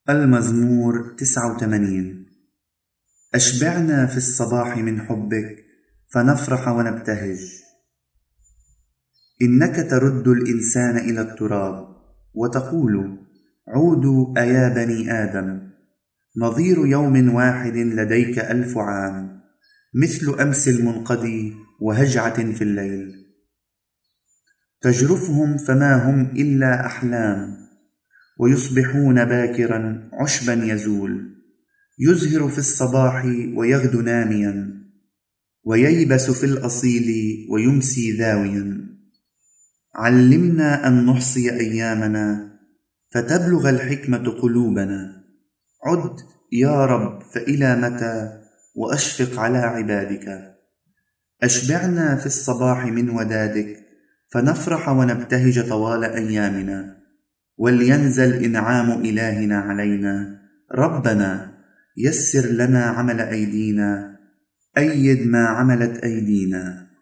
المزمور 89. أشبعنا في الصباح من حبك فنفرح ونبتهج. إنك ترد الإنسان إلى التراب وتقول: عودوا أيا بني آدم. نظير يوم واحد لديك 1000 عام، مثل أمس المنقضي وهجعة في الليل. تجرفهم فما هم إلا أحلام، ويصبحون باكرا عشبا يزول. يزهر في الصباح ويغدو ناميا، وييبس في الأصيل ويمسي ذاويا. علمنا أن نحصي أيامنا فتبلغ الحكمة قلوبنا. عد يا رب، فإلى متى؟ وأشفق على عبادك. أشبعنا في الصباح من ودادك فنفرح ونبتهج طوال أيامنا. ولينزل إنعام إلهنا علينا. ربنا يسر لنا عمل أيدينا، أيد ما عملت أيدينا.